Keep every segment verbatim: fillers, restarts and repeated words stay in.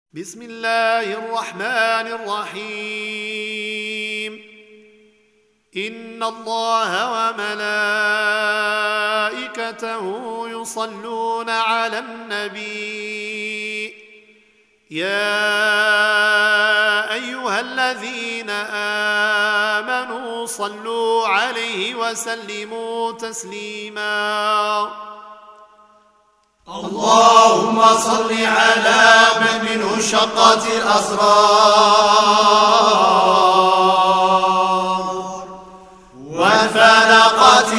بسم الله الرحمن الرحيم إن الله وملائكته يصلون على النبي يا أيها الذين آمنوا صلوا عليه وسلموا تسليما اللهم صل على من منه شقت الأسرار وفلقت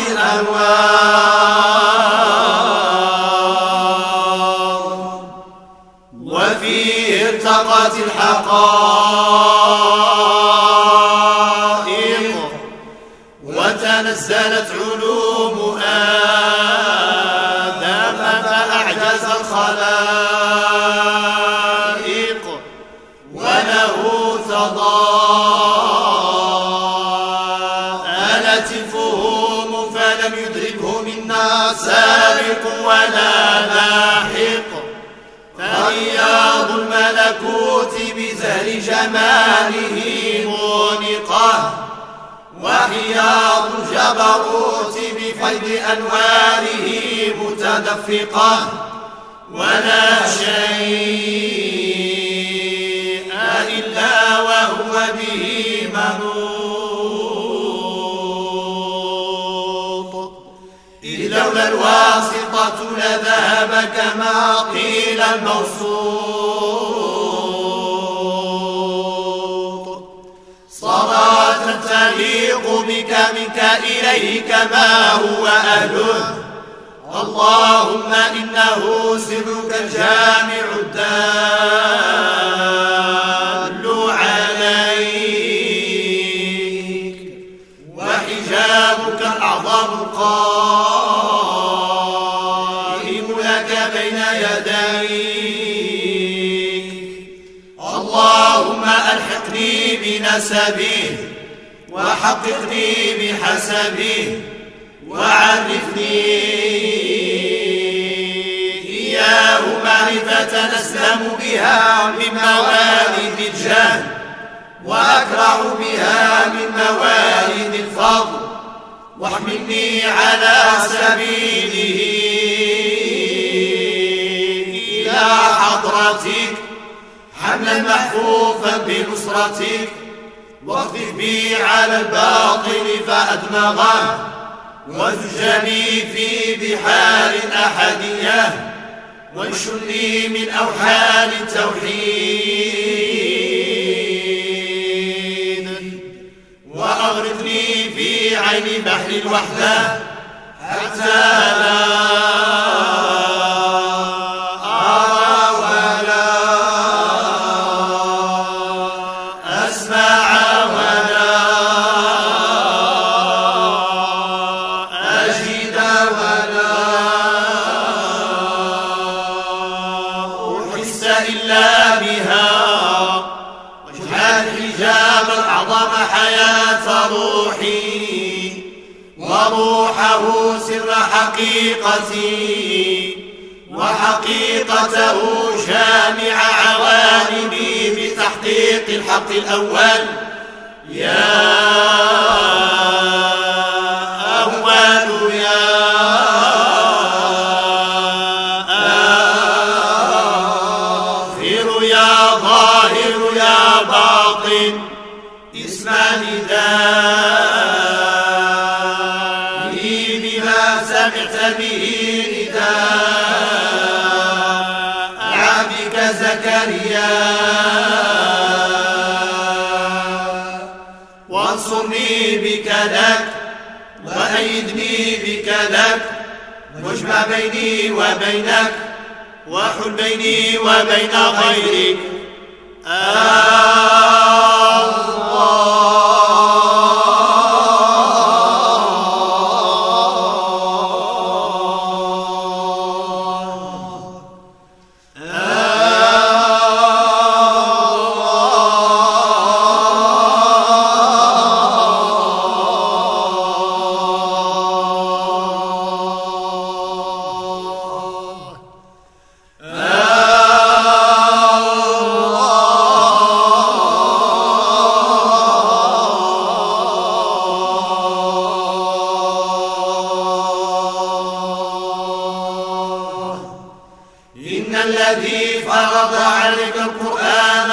الأنوار وفيه ارتقت الحقائق وتنزلت علوم الخلائق وله تضاءلت الفهوم فلم يدركه منا سابق ولا لاحق فرياض الملكوت بزهر جماله مونقه وحياض الجبروت بفيض أنواره متدفقه ولا شيء إلا وهو به منوط إذ لولا الواسطة لذهب كما قيل الموسوط صلاة تليق بك منك إليه كما هو أهله اللهم إنه سرك الجامع الدال عليك وحجابك الأعظم القائم لك بين يديك اللهم ألحقني بنسبه وحققني بحسبه وعرفني إياه معرفة أسلم بها من موالد الجهل وأكرع بها من موالد الفضل واحملني على سبيله إلى حضرتك حملا محفوفا بنصرتك واخذف بي على الباطل فأدمغه وزجني في بحار الأحدية وانشرني من أوحال التوحيد وأغرقني في عين بحر الوحدة حتى لا أرى ولا أسمع ولا إلا بها واجعل الحجاب الأعظم حياة روحي وروحه سر حقيقتي وحقيقته جامع عوالمي بتحقيق الحق الأول يا أول يا اسمع ندائي بما سمعت به نداء عبدك زكريا وانصرني بك لك وأيدني بك لك واجمع بيني وبينك وحل بيني وبين غيرك عليك القرآن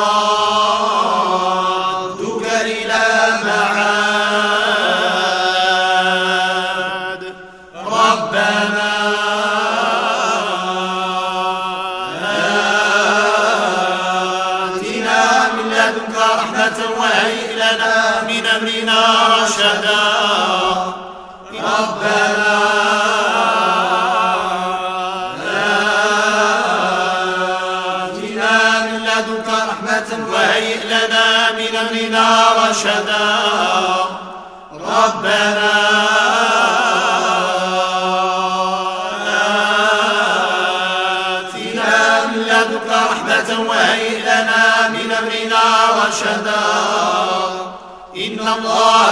لردك إلى معاد ربنا آتنا من لدنك رحمة وهيئ لنا من أمرنا رشدا ربنا وهيئ لنا من أمرنا رشدا ربنا آتنا من لدنك رحمة وهيئ لنا من أمرنا رشدا إن الله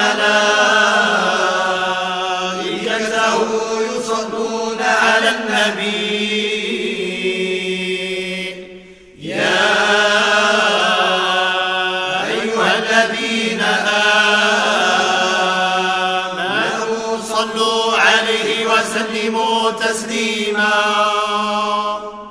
وملائكته يصلون على النبي الذين آمنوا صلوا عليه وسلموا تسليما.